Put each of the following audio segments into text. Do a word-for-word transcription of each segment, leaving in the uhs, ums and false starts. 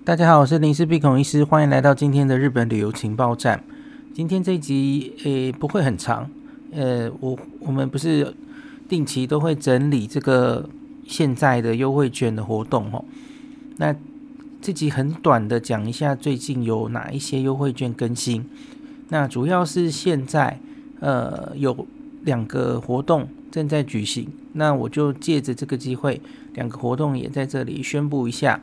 大家好，我是林氏璧孔医师，欢迎来到今天的日本旅游情报站。今天这一集诶不会很长，呃，我我们不是定期都会整理这个现在的优惠券的活动哦。那这集很短的讲一下最近有哪一些优惠券更新。那主要是现在呃有两个活动正在举行，那我就借着这个机会，两个活动也在这里宣布一下。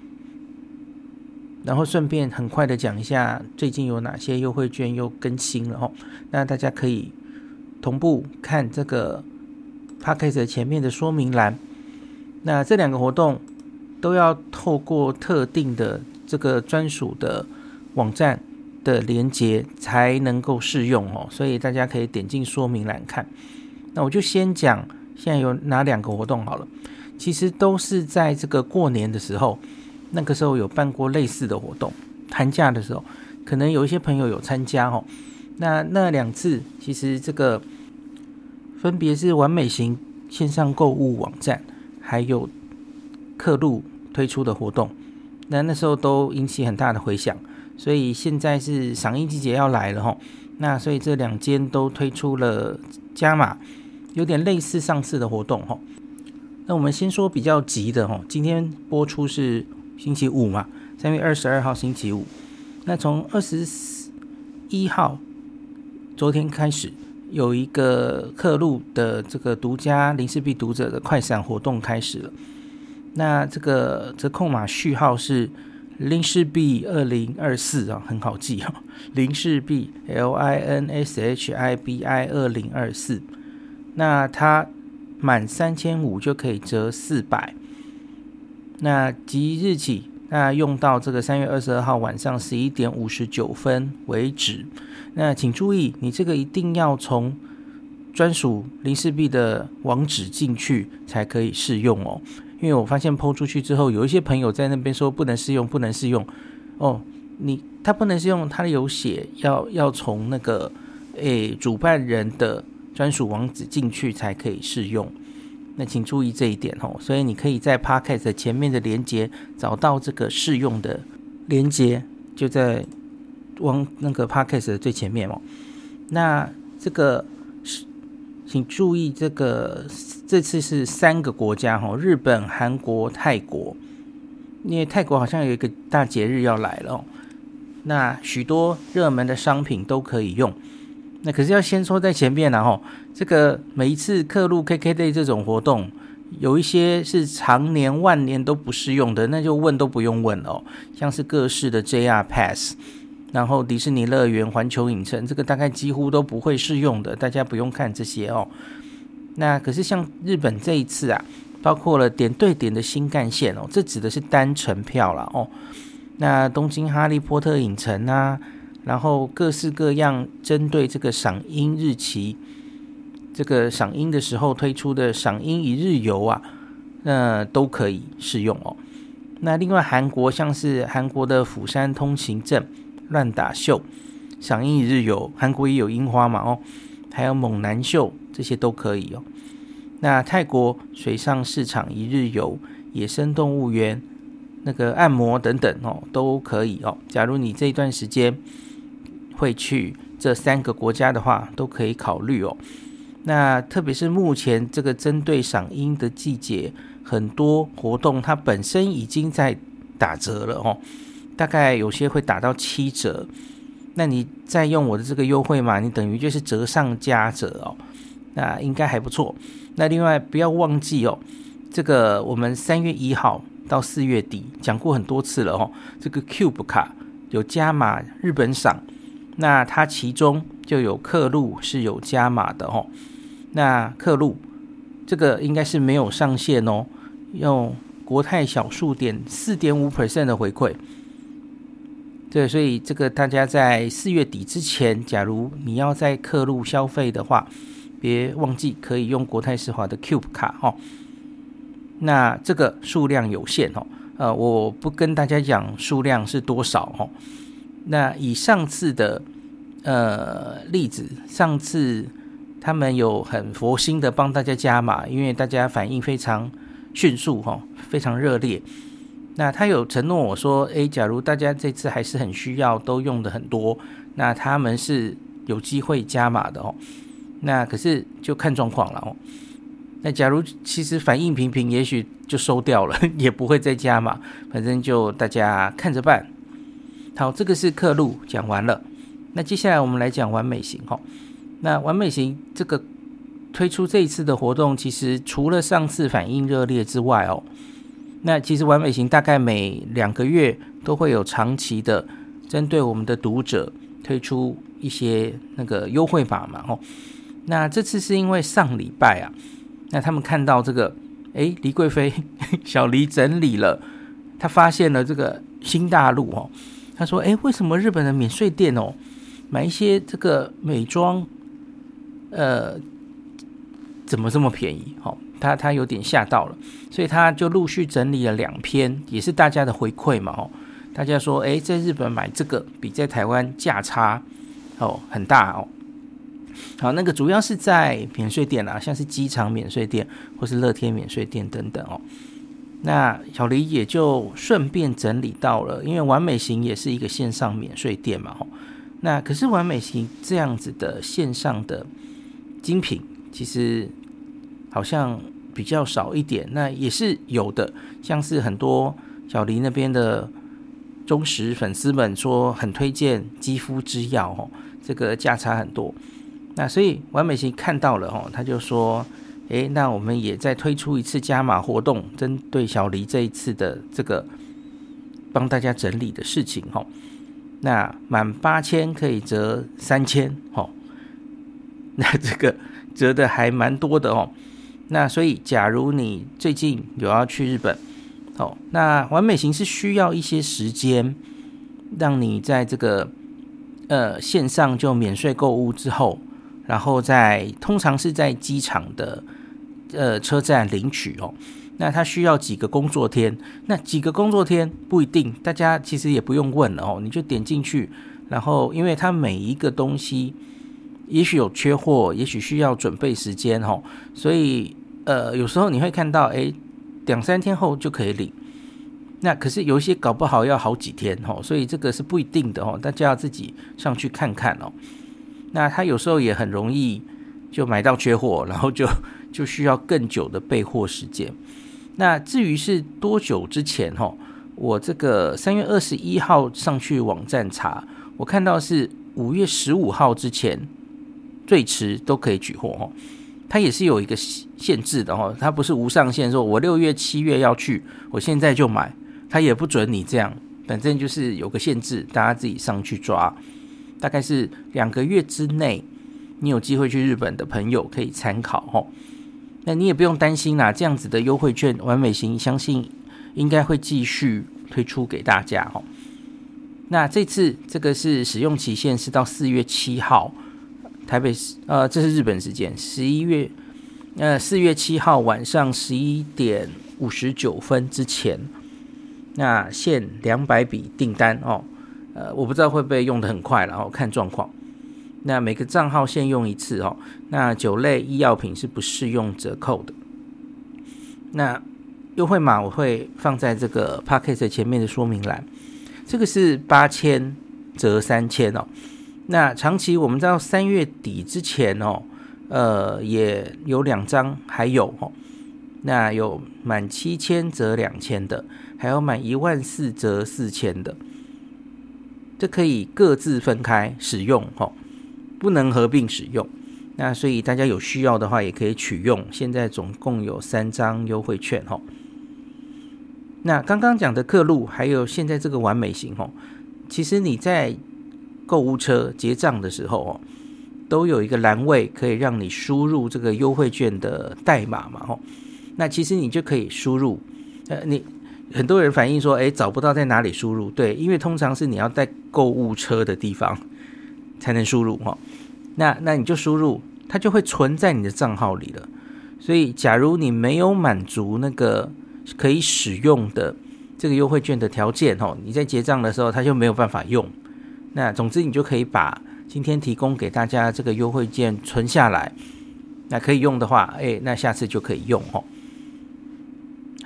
然后顺便很快的讲一下最近有哪些优惠券又更新了哦。那大家可以同步看这个 Podcast 前面的说明栏。那这两个活动都要透过特定的这个专属的网站的连结才能够适用哦，所以大家可以点进说明栏看。那我就先讲现在有哪两个活动好了。其实都是在这个过年的时候。那个时候有办过类似的活动，寒假的时候可能有一些朋友有参加哦。那那两次其实这个分别是完美型线上购物网站还有客路推出的活动，那那时候都引起很大的回响，所以现在是赏樱季节要来了哦。那所以这两间都推出了加码有点类似上次的活动哦。那我们先说比较急的哦，今天播出是星期五嘛，三月二十二号星期五。那从二十一号昨天开始，有一个客路的这个独家林氏璧读者的快闪活动开始了。那这个折扣码序号是林氏璧二零二四啊，很好记哦，林氏璧 L I N S H I B I 二零二四。那它满三千五就可以折四百。那即日起，那用到这个三月二十二号晚上十一点五十九分为止。那请注意，你这个一定要从专属林氏璧的网址进去才可以试用哦。因为我发现 po 出去之后，有一些朋友在那边说不能试用，不能试用哦。你他不能试用，他有写要要从那个诶主办人的专属网址进去才可以试用。那请注意这一点哦，所以你可以在 Podcast 前面的连结找到这个试用的连结，就在往那个 Podcast 的最前面哦。那这个请注意，这个这次是三个国家哦，日本、韩国、泰国，因为泰国好像有一个大节日要来了哦，那许多热门的商品都可以用。那可是要先说在前面啦齁，这个每一次客路 K K Day 这种活动，有一些是常年万年都不适用的，那就问都不用问哦。像是各式的 J R Pass， 然后迪士尼乐园、环球影城，这个大概几乎都不会适用的，大家不用看这些哦。那可是像日本这一次啊，包括了点对点的新干线哦，这指的是单程票啦哦。那东京哈利波特影城啊。然后各式各样针对这个赏樱日期，这个赏樱的时候推出的赏樱一日游啊，那都可以适用哦。那另外韩国像是韩国的釜山通行证、乱打秀、赏樱一日游，韩国也有樱花嘛哦，还有猛男秀，这些都可以哦。那泰国水上市场一日游、野生动物园、那个按摩等等哦，都可以哦。假如你这一段时间会去这三个国家的话，都可以考虑哦。那特别是目前这个针对赏樱的季节，很多活动它本身已经在打折了哦，大概有些会打到七折。那你再用我的这个优惠码，你等于就是折上加折哦，那应该还不错。那另外不要忘记哦，这个我们三月一号到四月底讲过很多次了哦，这个 Cube 卡有加码日本赏。那它其中就有客路是有加码的哦。那客路这个应该是没有上限哦，用国泰小数点 百分之四点五 的回馈。对，所以这个大家在四月底之前，假如你要在客路消费的话，别忘记可以用国泰世华的 Cube 卡哦。那这个数量有限哦，呃，我不跟大家讲数量是多少哦。那以上次的呃例子，上次他们有很佛心的帮大家加码，因为大家反应非常迅速、哦、非常热烈。 那他有承诺我说，诶，假如大家这次还是很需要，都用的很多，那他们是有机会加码的哦。那可是就看状况了哦。那假如其实反应平平，也许就收掉了，也不会再加码，反正就大家看着办。好，这个是客路讲完了。那接下来我们来讲完美型哦。那完美型这个推出这一次的活动，其实除了上次反应热烈之外哦，那其实完美型大概每两个月都会有长期的针对我们的读者推出一些那个优惠码嘛哦。那这次是因为上礼拜啊，那他们看到这个，诶，黎贵妃小黎整理了，他发现了这个新大陆哦。他说，诶，为什么日本的免税店哦，买一些这个美妆，呃，怎么这么便宜？哦，他他有点吓到了，所以他就陆续整理了两篇，也是大家的回馈嘛哦。大家说，诶，在日本买这个比在台湾价差哦很大哦。好，那个主要是在免税店啊，像是机场免税店或是乐天免税店等等哦。那小黎也就顺便整理到了，因为完美型也是一个线上免税店嘛哦。那可是完美型这样子的线上的精品，其实好像比较少一点。那也是有的，像是很多小黎那边的忠实粉丝们说很推荐肌肤之钥哦，这个价差很多。那所以完美型看到了哦，他就说，诶，那我们也再推出一次加码活动，针对小黎这一次的这个帮大家整理的事情哦。那满八千可以折三千哦，那这个折的还蛮多的哦。那所以假如你最近有要去日本哦，那完美型是需要一些时间，让你在这个呃线上就免税购物之后。然后在通常是在机场的呃车站领取哦，那它需要几个工作天，那几个工作天不一定，大家其实也不用问了哦，你就点进去，然后因为它每一个东西也许有缺货，也许需要准备时间哦，所以呃有时候你会看到诶两三天后就可以领，那可是有一些搞不好要好几天哦，所以这个是不一定的哦，大家要自己上去看看哦。那他有时候也很容易就买到缺货，然后就就需要更久的备货时间。那至于是多久之前齁，我这个三月二十一号上去网站查，我看到是五月十五号之前最迟都可以取货齁。它也是有一个限制的齁，它不是无上限，说我六月七月要去，我现在就买，它也不准你这样，反正就是有个限制，大家自己上去抓。大概是两个月之内，你有机会去日本的朋友可以参考齁。那你也不用担心啦，这样子的优惠券完美型相信应该会继续推出给大家齁。那这次这个是使用期限是到四月七号，台北呃这是日本时间十一月呃四月七号晚上十一点五十九分之前，那限两百笔订单哦。呃，我不知道会不会用得很快，然后看状况。那每个账号限用一次哦。那酒类、医药品是不适用折扣的。那优惠码我会放在这个 Podcast 前面的说明栏。这个是八千折三千哦。那长期我们到三月底之前哦，呃，也有两张还有哦。那有满七千折两千的，还有满一万四折四千的。这可以各自分开使用齁，不能合并使用。那所以大家有需要的话也可以取用，现在总共有三张优惠券齁。那刚刚讲的客路还有现在这个完美型齁，其实你在购物车结账的时候哦，都有一个栏位可以让你输入这个优惠券的代码嘛齁。那其实你就可以输入呃你很多人反映说，哎，找不到在哪里输入。对，因为通常是你要在购物车的地方才能输入齁。那那你就输入，它就会存在你的账号里了。所以，假如你没有满足那个可以使用的这个优惠券的条件齁，你在结账的时候它就没有办法用。那总之，你就可以把今天提供给大家这个优惠券存下来。那可以用的话，哎，那下次就可以用齁。好。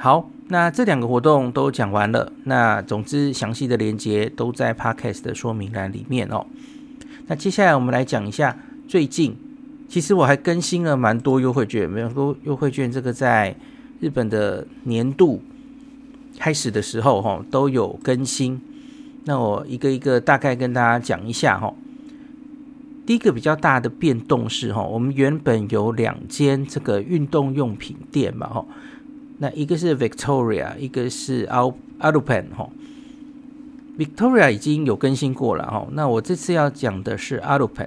那这两个活动都讲完了，那总之详细的连结都在 Podcast 的说明栏里面哦。那接下来我们来讲一下最近，其实我还更新了蛮多优惠券，蛮多优惠券这个在日本的年度开始的时候齁都有更新。那我一个一个大概跟大家讲一下齁。第一个比较大的变动是齁，我们原本有两间这个运动用品店嘛齁。那一个是 Victoria， 一个是 Alpen 齁。Victoria 已经有更新过了齁，那我这次要讲的是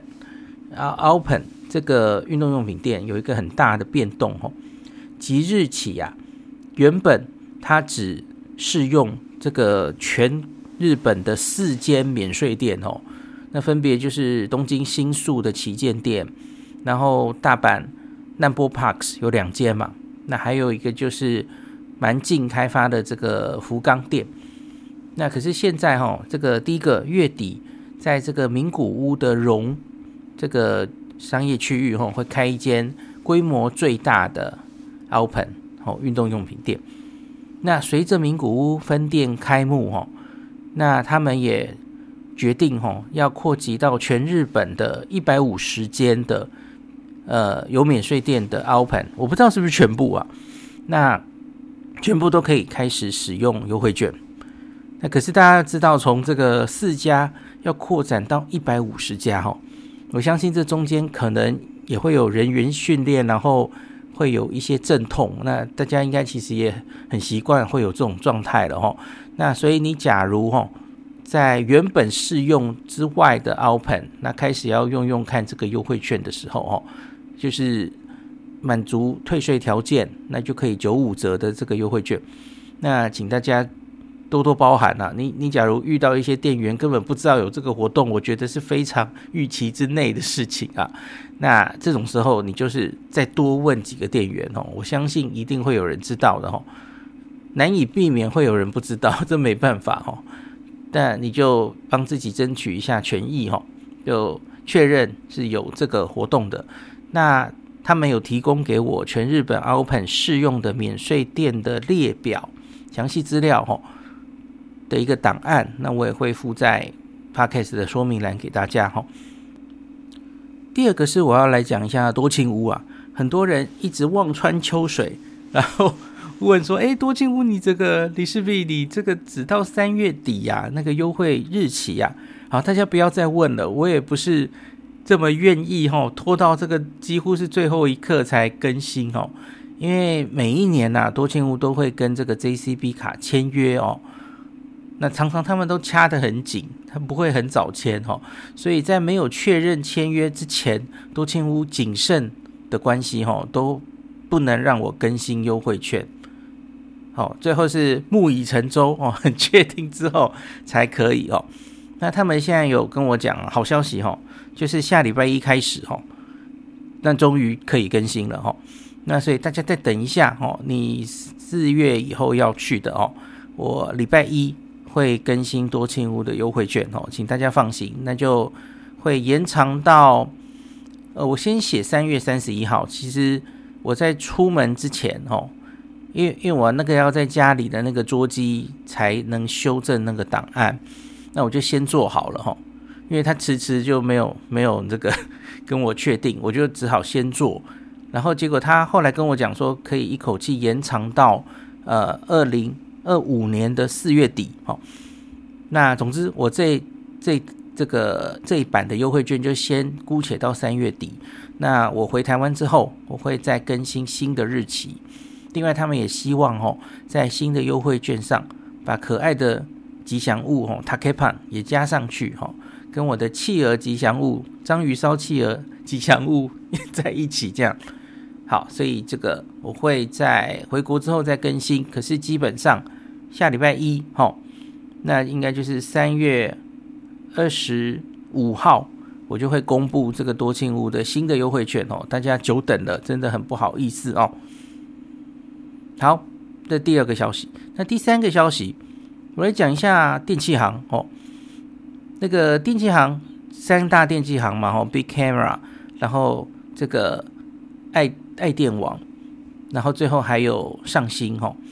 Alpen。Alpen 这个运动用品店有一个很大的变动齁，即日起啊，原本它只适用这个全日本的四间免税店齁，那分别就是东京新宿的旗舰店，然后大阪难波 Parks 有两间嘛。那还有一个就是蛮近开发的这个福冈店。那可是现在齁，这个第一个月底在这个名古屋的荣这个商业区域齁，会开一间规模最大的 Alpen 齁运动用品店。那随着名古屋分店开幕齁，那他们也决定齁要扩及到全日本的一百五十间的呃，有免税店的 Alpen， 我不知道是不是全部啊，那全部都可以开始使用优惠券。那可是大家知道，从这个四家要扩展到一百五十家齁，我相信这中间可能也会有人员训练，然后会有一些阵痛，那大家应该其实也很习惯会有这种状态了齁。那所以你假如齁在原本适用之外的 Alpen， 那开始要用用看这个优惠券的时候齁，就是满足退税条件，那就可以九五折的这个优惠券。那请大家多多包涵啊！你你假如遇到一些店员根本不知道有这个活动，我觉得是非常预期之内的事情啊。那这种时候你就是再多问几个店员哦，我相信一定会有人知道的哦。难以避免会有人不知道，这没办法哦。但你就帮自己争取一下权益哦，就确认是有这个活动的。那他们有提供给我全日本 Alpen 适用的免税店的列表详细资料齁的一个档案，那我也会附在 Podcast 的说明栏给大家齁。第二个是我要来讲一下多庆屋啊，很多人一直望穿秋水，然后问说，哎，多庆屋你这个李世璧，你这个只到三月底呀、啊，那个优惠日期呀、啊，好，大家不要再问了，我也不是这么愿意齁，拖到这个几乎是最后一刻才更新齁，因为每一年啊，多庆屋都会跟这个 J C B 卡签约哦，那常常他们都掐得很紧，他不会很早签齁，所以在没有确认签约之前，多庆屋谨慎的关系齁，都不能让我更新优惠券。好，最后是木已成舟哦，很确定之后才可以哦。那他们现在有跟我讲好消息哦，就是下礼拜一开始哦，那终于可以更新了哦。那所以大家再等一下哦，你四月以后要去的哦，我礼拜一会更新多庆屋的优惠券哦，请大家放心，那就会延长到呃，我先写三月三十一号。其实我在出门之前哦。因为因为我那个要在家里的那个桌机才能修正那个档案，那我就先做好了齁，因为他迟迟就没有没有这个跟我确定，我就只好先做，然后结果他后来跟我讲说可以一口气延长到呃二零二五年的四月底齁。那总之我这这这个这一版的优惠券就先姑且到三月底，那我回台湾之后我会再更新新的日期。另外他们也希望、哦、在新的优惠券上把可爱的吉祥物、哦、Takepan 也加上去、哦、跟我的企鹅吉祥物章鱼烧企鹅吉祥物在一起，这样好，所以这个我会在回国之后再更新，可是基本上下礼拜一、哦、那应该就是三月二十五号我就会公布这个多庆屋的新的优惠券、哦、大家久等了，真的很不好意思哦。好，这第二个消息。那第三个消息，我来讲一下电器行哦。那个电器行三大电器行嘛，哦 ，Big Camera， 然后这个爱爱电网，然后最后还有上新哦。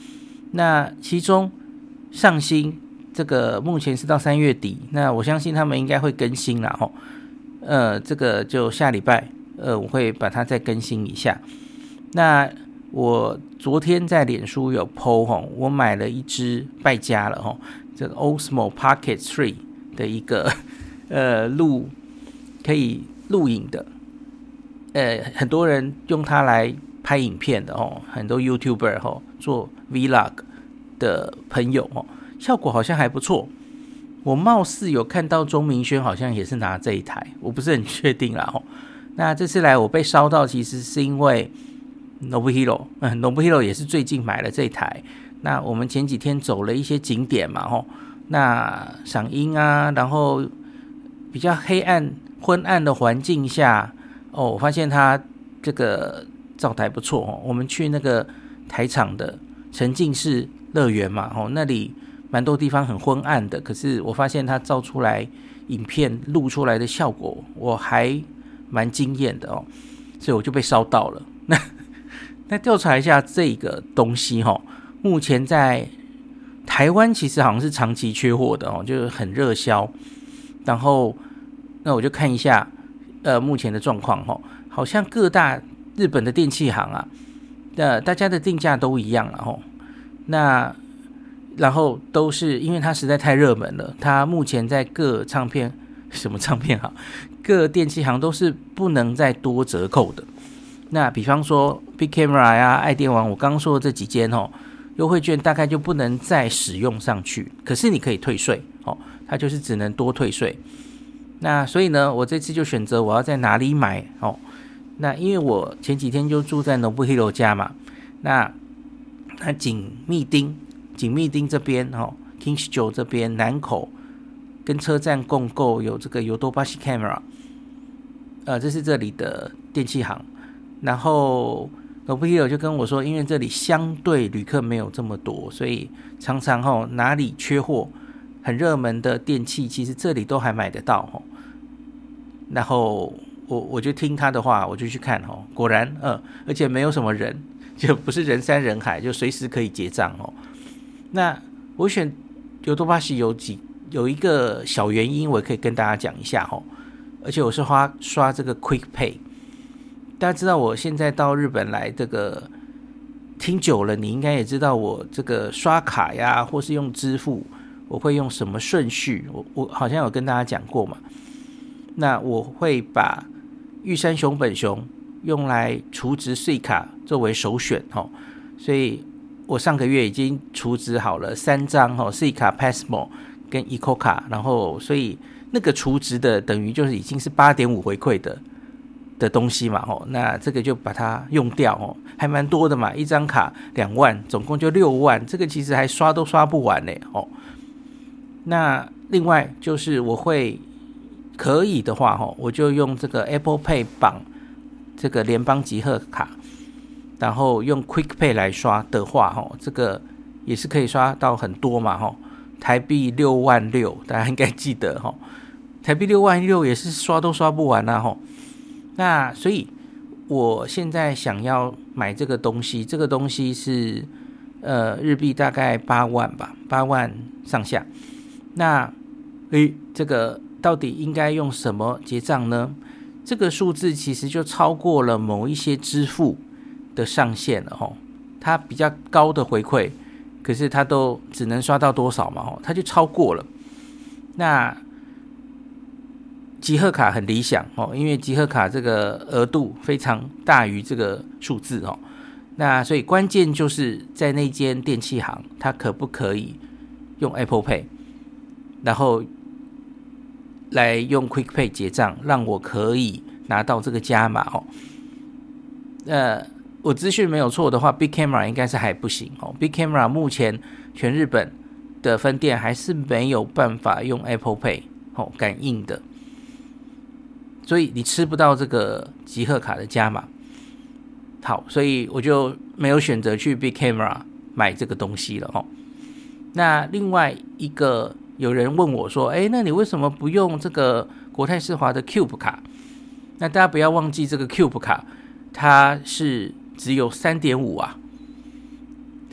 那其中上新这个目前是到三月底，那我相信他们应该会更新啦吼。呃，这个就下礼拜，呃，我会把它再更新一下。那我昨天在脸书有 po 吼，我买了一支败家了吼，这个 Osmo Pocket 三的一个呃录可以录影的，呃，很多人用它来拍影片的哦，很多 YouTuber 吼做 Vlog 的朋友哦，效果好像还不错。我貌似有看到钟明轩好像也是拿这一台，我不是很确定啦吼。那这次来我被烧到，其实是因为 Nobuhiro， 嗯 ，Nobuhiro 也是最近买了这一台。那我们前几天走了一些景点嘛吼，那赏樱啊，然后比较黑暗昏暗的环境下，哦，我发现它这个照台不错哦。我们去那个台场的沉浸式乐园嘛，哦，那里蛮多地方很昏暗的，可是我发现它照出来影片录出来的效果，我还蛮惊艳的哦，所以我就被烧到了。那那调查一下这个东西哈，目前在台湾其实好像是长期缺货的哦，就是很热销。然后那我就看一下呃目前的状况哈，好像各大日本的电器行啊，呃大家的定价都一样了哈。那然后都是因为它实在太热门了，它目前在各唱片什么唱片行、各电器行都是不能再多折扣的。那比方说 Big Camera 呀、爱电王，我刚刚说的这几间哦，优惠券大概就不能再使用上去，可是你可以退税哦，它就是只能多退税。那所以呢，我这次就选择我要在哪里买哦。那因为我前几天就住在 Nobuhiro 家嘛，那那紧密町。紧密町这边哦 ，Kings 九这边南口跟车站共购有这个 Yodobashi Camera， 呃，这是这里的电器行。然后 Nobuhiro 就跟我说，因为这里相对旅客没有这么多，所以常常哦哪里缺货，很热门的电器，其实这里都还买得到哦。然后我我就听他的话，我就去看哦，果然呃，而且没有什么人，就不是人山人海，就随时可以结账哦。那我选尤多巴西有几有一个小原因，我也可以跟大家讲一下吼。而且我是花刷这个 Quick Pay， 大家知道我现在到日本来，这个听久了，你应该也知道我这个刷卡呀，或是用支付，我会用什么顺序？我我好像有跟大家讲过嘛。那我会把玉山熊本熊用来储值税卡作为首选吼，所以我上个月已经储值好了三张哦 ，C 卡、Passmo 跟 Eco 卡，然后所以那个储值的等于就是已经是 八点五 回馈的的东西嘛哦，那这个就把它用掉哦，还蛮多的嘛，一张卡两万，总共就六万，这个其实还刷都刷不完呢哦。那另外就是我会可以的话哦，我就用这个 Apple Pay 绑这个联邦集贺卡。然后用 Quick Pay 来刷的话，这个也是可以刷到很多嘛，台币六万六，大家应该记得，台币六万六也是刷都刷不完啊。那所以我现在想要买这个东西，这个东西是呃日币大概八万吧，八万上下。那诶，这个到底应该用什么结账呢？这个数字其实就超过了某一些支付的上限了吼，它比较高的回馈，可是它都只能刷到多少嘛吼，它就超过了。那集贺卡很理想哦，因为集贺卡这个额度非常大于这个数字哦。那所以关键就是在那间电器行，它可不可以用 Apple Pay， 然后来用 Quick Pay 结账，让我可以拿到这个加码哦。呃。我资讯没有错的话 Big Camera 应该是还不行哦。Big Camera 目前全日本的分店还是没有办法用 Apple Pay 哦感应的，所以你吃不到这个集贺卡的加码。好，所以我就没有选择去 Big Camera 买这个东西了哦。那另外一个有人问我说，哎，那你为什么不用这个国泰世华的 Cube 卡？那大家不要忘记这个 Cube 卡，它是只有 三点五 啊，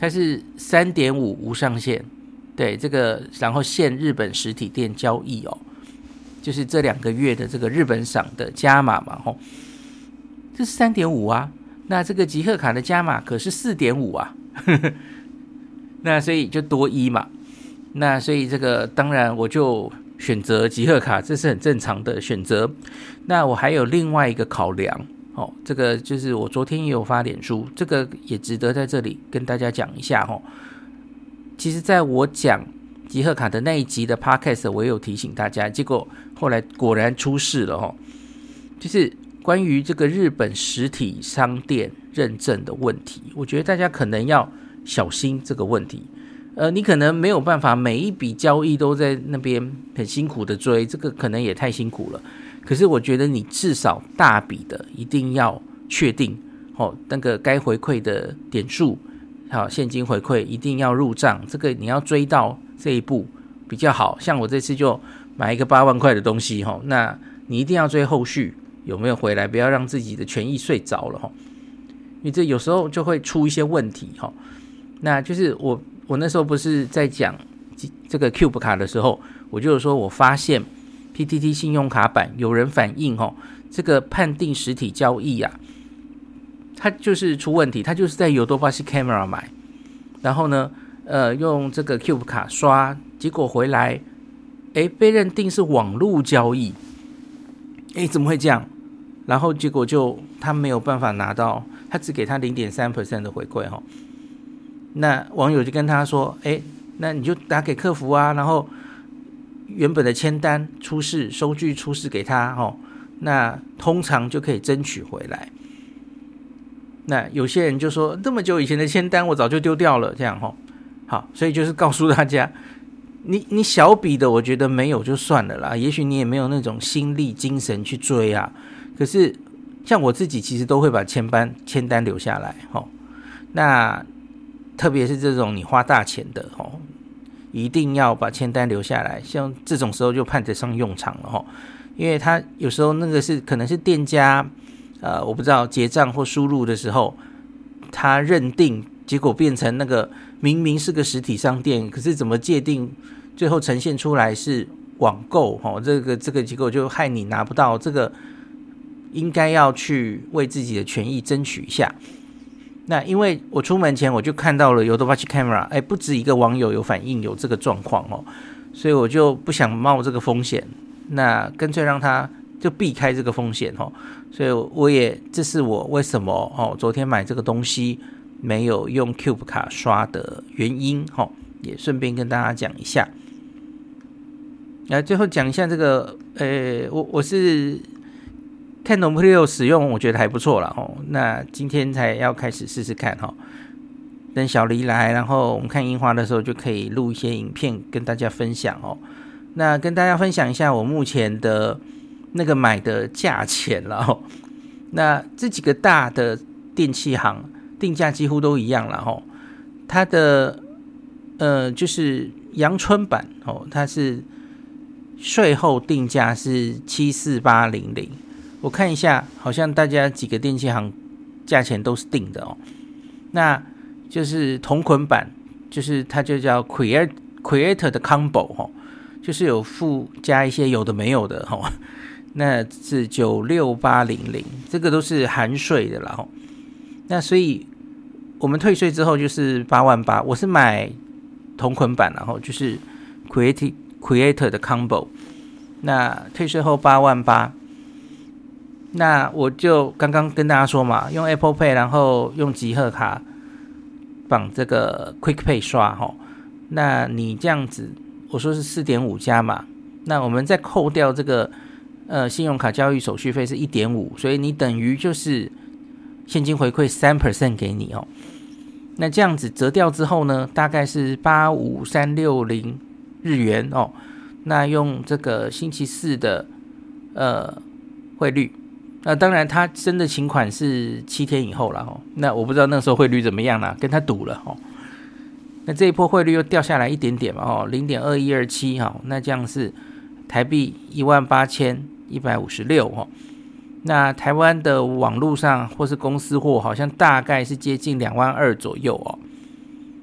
它是 三点五 无上限，对这个，然后限日本实体店交易哦，就是这两个月的这个日本赏的加码嘛，吼，这是 三点五 啊，那这个集贺卡的加码可是 四点五 啊，呵呵，那所以就多一嘛，那所以这个当然我就选择集贺卡，这是很正常的选择。那我还有另外一个考量。哦，这个就是我昨天也有发脸书，这个也值得在这里跟大家讲一下哦。其实在我讲集贺卡的那一集的 podcast 我也有提醒大家，结果后来果然出事了哦，就是关于这个日本实体商店认证的问题，我觉得大家可能要小心这个问题。呃，你可能没有办法每一笔交易都在那边很辛苦的追，这个可能也太辛苦了。可是我觉得你至少大笔的一定要确定，哦，那个该回馈的点数，好，现金回馈一定要入账，这个你要追到这一步比较好。像我这次就买一个八万块的东西，哦，那你一定要追后续有没有回来，不要让自己的权益睡着了，哦，因为这有时候就会出一些问题，哦，那就是我我那时候不是在讲这个 Cube 卡的时候，我就说我发现P T T 信用卡版有人反映，哦，这个判定实体交易啊，它就是出问题，它就是在Yodobashi Camera 买，然后呢，呃，用这个 Cube 卡刷，结果回来，哎，被认定是网络交易，哎，怎么会这样？然后结果就他没有办法拿到，他只给他 百分之零点三 的回馈，哦，那网友就跟他说，哎，那你就打给客服啊，然后原本的签单出示收据出示给他，哦，那通常就可以争取回来。那有些人就说这么久以前的签单我早就丢掉了，这样，哦，好，所以就是告诉大家，你你小笔的我觉得没有就算了啦，也许你也没有那种心力精神去追啊，可是像我自己其实都会把签单签单留下来，哦，那特别是这种你花大钱的，哦，一定要把签单留下来，像这种时候就派得上用场了，哦，因为他有时候那个是可能是店家呃，我不知道结账或输入的时候他认定，结果变成那个明明是个实体商店，可是怎么界定最后呈现出来是网购，哦，这个这个结果就害你拿不到，这个应该要去为自己的权益争取一下。那因为我出门前我就看到了 Yodobashi Camera， 哎，不止一个网友有反映有这个状况，哦，所以我就不想冒这个风险，那干脆让他就避开这个风险，哦，所以我也这是我为什么，哦，昨天买这个东西没有用 Cube 卡刷的原因，哦，也顺便跟大家讲一下。来，最后讲一下这个，呃，我我是看 Nompleo 使用我觉得还不错啦，哦，那今天才要开始试试看，哦，等小黎来，然后我们看樱花的时候就可以录一些影片跟大家分享，哦，那跟大家分享一下我目前的那个买的价钱了，哦，那这几个大的电器行定价几乎都一样了，哦，它的呃就是阳春版，哦，它是税后定价是七四八零零，我看一下，好像大家几个电器行价钱都是定的，哦，那就是同捆版，就是它就叫 Creator Creator 的 Combo，哦，就是有附加一些有的没有的，哦，那是九六八零零，这个都是含税的啦，哦，那所以我们退税之后就是八万八，我是买同捆版，然后就是 Creator Creator 的 Combo， 那退税后八万八。那我就刚刚跟大家说嘛，用 Apple Pay 然后用集贺卡绑这个 Quick Pay 刷，哦，那你这样子我说是 四点五 加嘛，那我们再扣掉这个呃信用卡交易手续费是 一点五， 所以你等于就是现金回馈 百分之三 给你，哦，那这样子折掉之后呢大概是八五三六零日元，哦，那用这个星期四的呃汇率，那当然他真的请款是七天以后了，哦，那我不知道那时候汇率怎么样啦，跟他赌了，哦，那这一波汇率又掉下来一点点嘛，哦 零点二一二七，哦，那这样是台币一万八千一百五十六，哦，那台湾的网络上或是公司货好像大概是接近两万二左右，哦，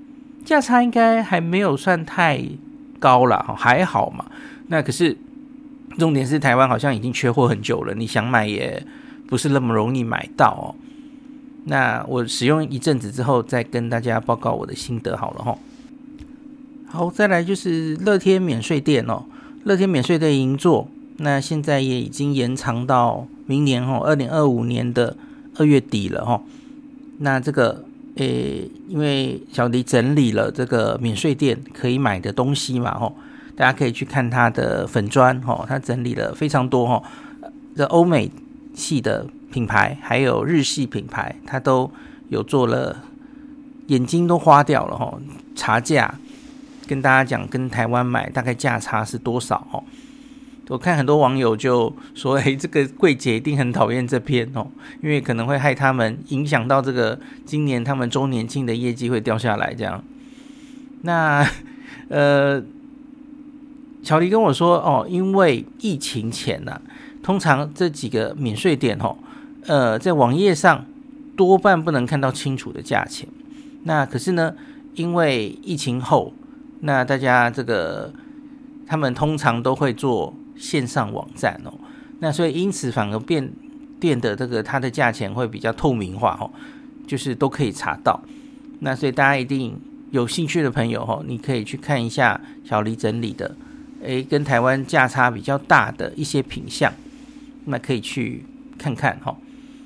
价差应该还没有算太高啦，还好嘛。那可是重点是台湾好像已经缺货很久了，你想买也不是那么容易买到哦。那我使用一阵子之后再跟大家报告我的心得好了齁。好，再来就是乐天免税店哦，乐天免税店银座，那现在也已经延长到明年齁二零二五年的二月底了齁。那这个诶，因为小迪整理了这个免税店可以买的东西嘛齁，大家可以去看他的粉专齁，他整理了非常多齁，这欧美系的品牌还有日系品牌，他都有做了，眼睛都花掉了齁，查价跟大家讲，跟台湾买大概价差是多少哦？我看很多网友就说：“哎，这个柜姐一定很讨厌这篇哦，因为可能会害他们影响到这个今年他们周年庆的业绩会掉下来。”这样，那呃，小黎跟我说哦，因为疫情前啊，通常这几个免税店哦，呃，在网页上多半不能看到清楚的价钱。那可是呢，因为疫情后，那大家这个他们通常都会做线上网站哦，那所以因此反而变变得这个它的价钱会比较透明化哦，就是都可以查到。那所以大家一定有兴趣的朋友哦，你可以去看一下小黎整理的，诶，跟台湾价差比较大的一些品项，那可以去看看哈。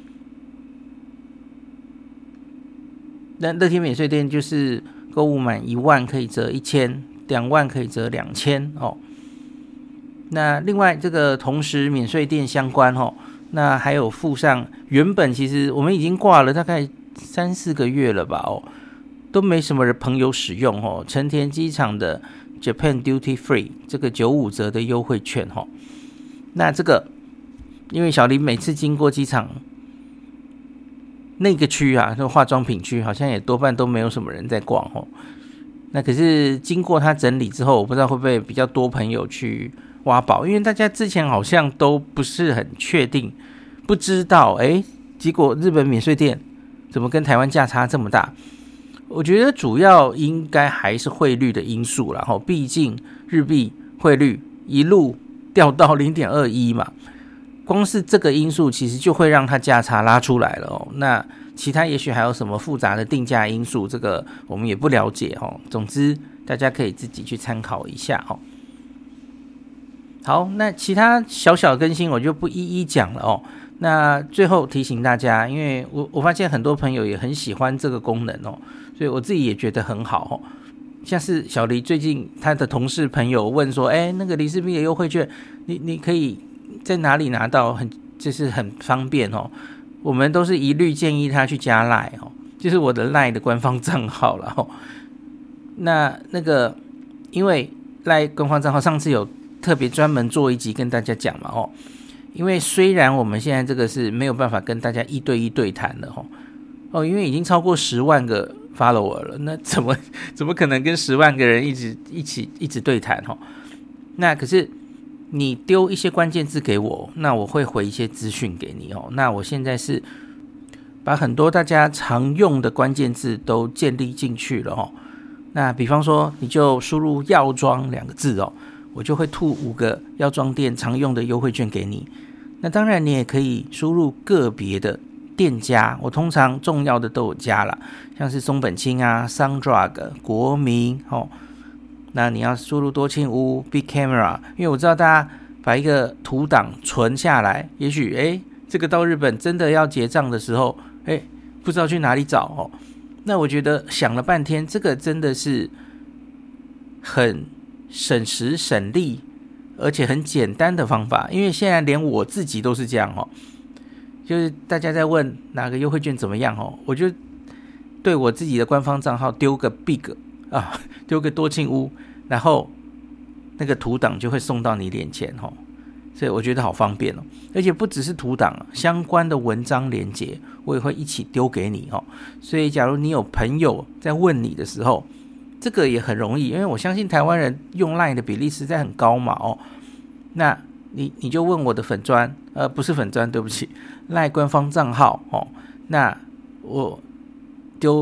那乐天免税店就是购物满一万可以折一千，两万可以折两千哦。那另外这个同时免税店相关哦，那还有附上原本其实我们已经挂了大概三四个月了吧哦，都没什么朋友使用哦。成田机场的 Japan Duty Free 这个九五折的优惠券哦，那这个因为小林每次经过机场那个区啊，那个化妆品区好像也多半都没有什么人在逛哦。那可是经过他整理之后，我不知道会不会比较多朋友去挖宝，因为大家之前好像都不是很确定，不知道诶，结果日本免税店怎么跟台湾价差这么大？我觉得主要应该还是汇率的因素啦，毕竟日币汇率一路掉到 零点二一 嘛，光是这个因素其实就会让它价差拉出来了哦。那其他也许还有什么复杂的定价因素，这个我们也不了解哦。总之大家可以自己去参考一下哦。好，那其他小小更新我就不一一讲了哦。那最后提醒大家，因为我我发现很多朋友也很喜欢这个功能哦，所以我自己也觉得很好哦。像是小黎最近他的同事朋友问说，哎，那个李世斌的优惠券，你你可以在哪里拿到？很就是很方便哦。我们都是一律建议他去加 LINE 哦，就是我的 LINE 的官方账号了哦。那那个因为 LINE 官方账号上次有特别专门做一集跟大家讲嘛哦，因为虽然我们现在这个是没有办法跟大家一对一对谈的哦，哦，因为已经超过十万个 follower 了，那怎么怎么可能跟十万个人一直一起一直对谈哦？那可是你丢一些关键字给我，那我会回一些资讯给你哦。那我现在是把很多大家常用的关键字都建立进去了哦。那比方说，你就输入药妆两个字哦，我就会吐五个药妆店常用的优惠券给你。那当然你也可以输入个别的店家，我通常重要的都有加啦，像是松本清啊、Sundrug、国民哦。那你要输入多庆屋、Big Camera， 因为我知道大家把一个图档存下来，也许诶这个到日本真的要结账的时候，诶不知道去哪里找哦。那我觉得想了半天，这个真的是很省时省力，而且很简单的方法，因为现在连我自己都是这样哦。就是大家在问哪个优惠券怎么样哦，我就对我自己的官方账号丢个 Big 啊，丢个多庆屋，然后那个图档就会送到你脸前哦，所以我觉得好方便哦。而且不只是图档，相关的文章连结我也会一起丢给你哦。所以假如你有朋友在问你的时候，这个也很容易，因为我相信台湾人用 LINE 的比例实在很高嘛哦。那你你就问我的粉专，呃，不是粉专，对不起，LINE 官方账号哦。那我丢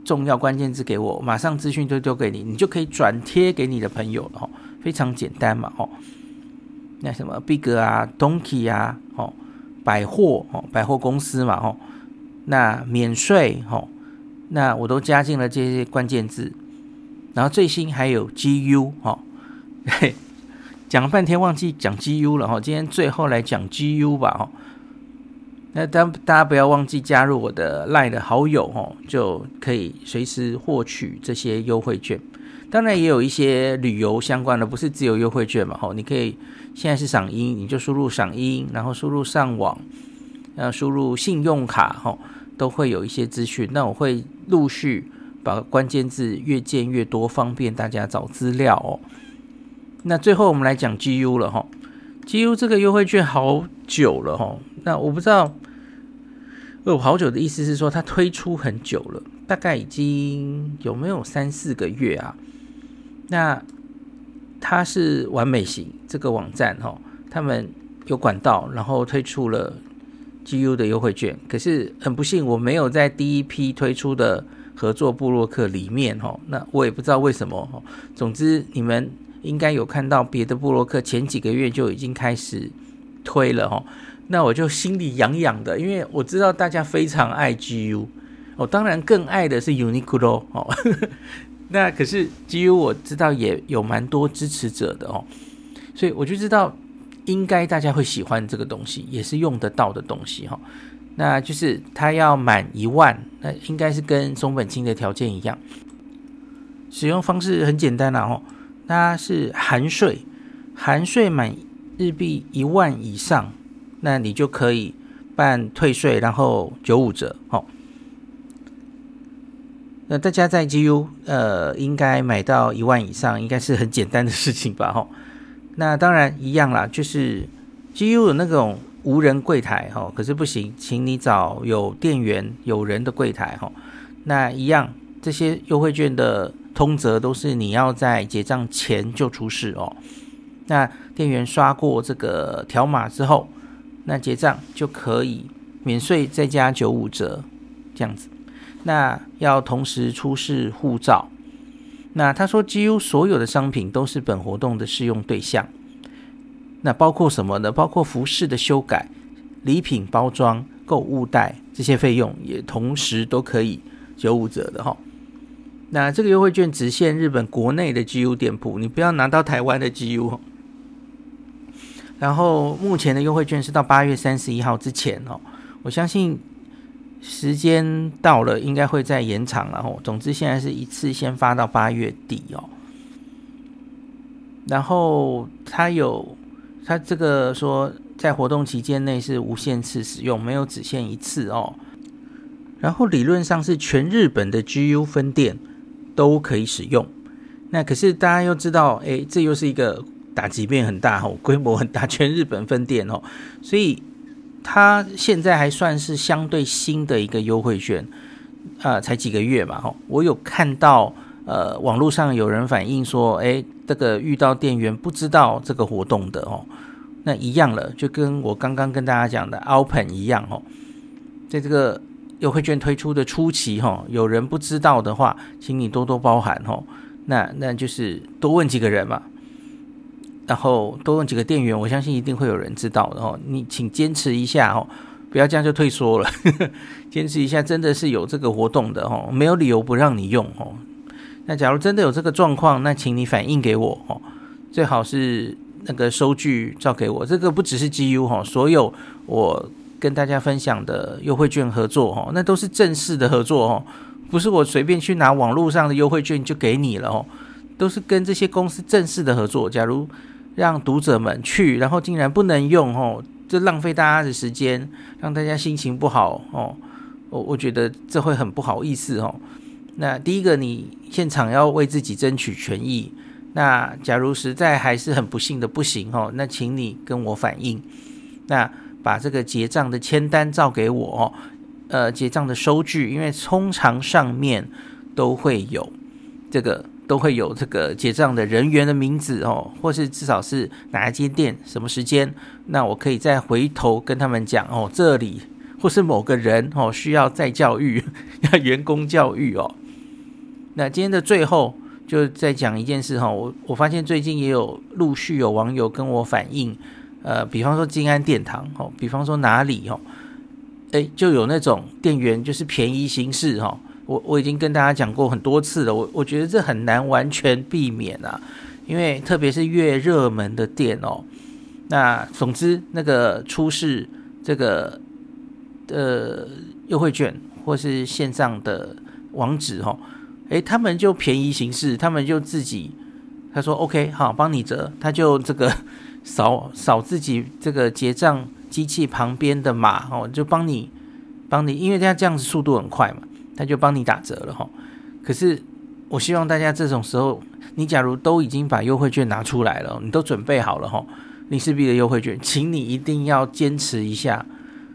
重要关键字给我，马上资讯就丢给你，你就可以转贴给你的朋友了、哦、非常简单嘛、哦、那什么 Big 啊 Donkey 啊、哦、百货、哦、百货公司嘛、哦、那免税、哦、那我都加进了这些关键字，然后最新还有 G U、哦、讲了半天忘记讲 G U 了、哦、今天最后来讲 G U 吧、哦，那大家不要忘记加入我的 LINE 的好友、哦、就可以随时获取这些优惠券。当然也有一些旅游相关的，不是只有优惠券嘛、哦、你可以现在是赏樱，你就输入赏樱，然后输入上网，然后输入信用卡、哦、都会有一些资讯。那我会陆续把关键字越建越多，方便大家找资料哦。那最后我们来讲 G U 了、哦、G U 这个优惠券好久了、哦、那我不知道有好久的意思是说它推出很久了，大概已经有没有三四个月啊？那它是完美行这个网站、哦、他们有管道，然后推出了 G U 的优惠券，可是很不幸我没有在第一批推出的合作部落客里面、哦、那我也不知道为什么、哦、总之你们应该有看到别的部落客前几个月就已经开始推了、哦，那我就心里痒痒的，因为我知道大家非常爱 G U、哦、当然更爱的是 Uniqlo、哦、那可是 G U 我知道也有蛮多支持者的、哦、所以我就知道应该大家会喜欢这个东西，也是用得到的东西、哦、那就是它要满一万，那应该是跟松本清的条件一样，使用方式很简单啦、哦，它是含税，含税满日币一万以上，那你就可以办退税，然后九五折、哦、那大家在 G U 呃应该买到一万以上，应该是很简单的事情吧、哦、那当然一样啦，就是 G U 有那种无人柜台、哦、可是不行，请你找有店员有人的柜台、哦、那一样这些优惠券的通则都是你要在结账前就出示哦。那店员刷过这个条码之后，那结账就可以免税再加九五折这样子。那要同时出示护照。那他说几乎所有的商品都是本活动的适用对象。那包括什么呢？包括服饰的修改、礼品包装、购物袋这些费用也同时都可以九五折的齁。那这个优惠券只限日本国内的 G U 店铺，你不要拿到台湾的 G U。然后目前的优惠券是到八月三十一号之前哦，我相信时间到了应该会再延长了哦。总之现在是一次先发到八月底哦。然后它有它这个说在活动期间内是无限次使用，没有只限一次哦。然后理论上是全日本的 G U 分店都可以使用。那可是大家又知道，诶，这又是一个打击面很大哦，规模很大，全日本分店哦，所以它现在还算是相对新的一个优惠券，呃，才几个月嘛哦。我有看到呃网络上有人反映说，诶，这个遇到店员不知道这个活动的哦，那一样了，就跟我刚刚跟大家讲的 Open 一样哦，在这个优惠券推出的初期哦，有人不知道的话，请你多多包涵哦。那那就是多问几个人嘛。然后多问几个店员，我相信一定会有人知道的哦。你请坚持一下哦，不要这样就退缩了。坚持一下，真的是有这个活动的哦，没有理由不让你用哦。那假如真的有这个状况，那请你反映给我哦，最好是那个收据照给我。这个不只是 G U 哦，所有我跟大家分享的优惠券合作哦，那都是正式的合作哦，不是我随便去拿网络上的优惠券就给你了哦，都是跟这些公司正式的合作。假如让读者们去，然后竟然不能用哦，这浪费大家的时间，让大家心情不好哦。我我觉得这会很不好意思哦。那第一个，你现场要为自己争取权益。那假如实在还是很不幸的不行哦，那请你跟我反映。那把这个结账的签单照给我哦，呃，结账的收据，因为通常上面都会有这个。都会有这个结账的人员的名字哦，或是至少是哪一间店什么时间，那我可以再回头跟他们讲哦，这里或是某个人哦需要再教育，要员工教育哦。 那今天的最后就再讲一件事哈，我我发现最近也有陆续有网友跟我反映，呃，比方说金安殿堂哦，比方说哪里哦，哎，就有那种店员就是便宜行事哈。我我已经跟大家讲过很多次了，我我觉得这很难完全避免啊，因为特别是越热门的店哦，那总之那个出示这个呃优惠券或是线上的网址哦，诶，他们就便宜行事，他们就自己他说 OK 好帮你折，他就这个扫扫自己这个结账机器旁边的码哦，就帮你帮你，因为他这样子速度很快嘛。他就帮你打折了齁。可是我希望大家这种时候，你假如都已经把优惠券拿出来了，你都准备好了齁，林氏璧的优惠券，请你一定要坚持一下。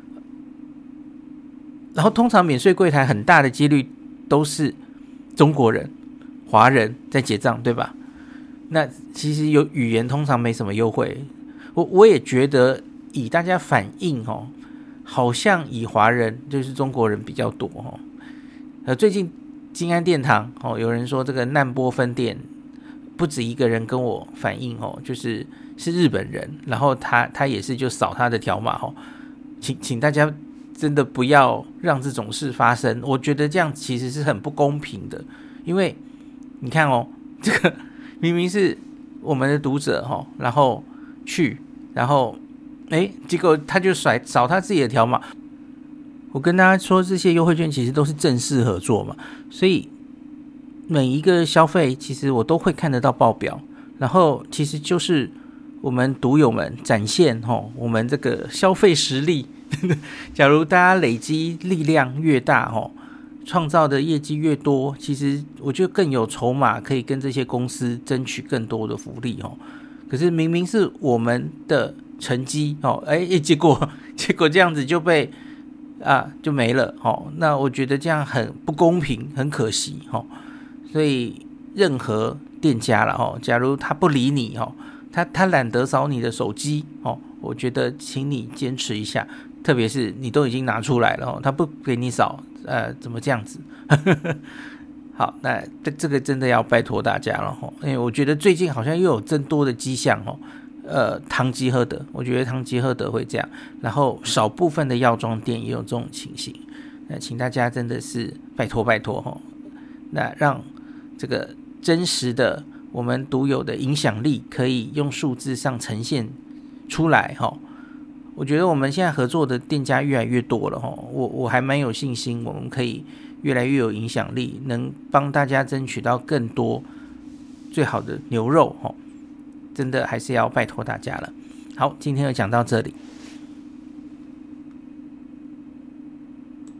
然后通常免税柜台很大的几率都是中国人、华人在结账，对吧？那其实有语言通常没什么优惠。我我也觉得以大家反应齁，好像以华人就是中国人比较多齁。呃，最近金安殿堂哦，有人说这个难波分店不止一个人跟我反映哦，就是是日本人，然后他他也是就扫他的条码哦，请请大家真的不要让这种事发生，我觉得这样其实是很不公平的，因为你看哦，这个明明是我们的读者哦，然后去，然后哎，结果他就甩扫他自己的条码。我跟大家说，这些优惠券其实都是正式合作嘛，所以每一个消费其实我都会看得到报表，然后其实就是我们读友们展现齁我们这个消费实力。假如大家累积力量越大齁，创造的业绩越多，其实我觉得更有筹码可以跟这些公司争取更多的福利齁。可是明明是我们的成绩齁，哎，结果结果这样子就被。啊，就没了齁，那我觉得这样很不公平，很可惜齁。所以任何店家啦齁，假如他不理你齁，他他懒得扫你的手机齁，我觉得请你坚持一下，特别是你都已经拿出来了齁，他不给你扫，呃，怎么这样子？好，那这个真的要拜托大家了齁，因为我觉得最近好像又有增多的迹象齁。呃，唐吉诃德，我觉得唐吉诃德会这样，然后少部分的药妆店也有这种情形，那请大家真的是拜托拜托齁，那让这个真实的我们独有的影响力可以用数字上呈现出来齁。我觉得我们现在合作的店家越来越多了齁，我我还蛮有信心，我们可以越来越有影响力，能帮大家争取到更多最好的牛肉齁。真的还是要拜托大家了。好，今天就讲到这里。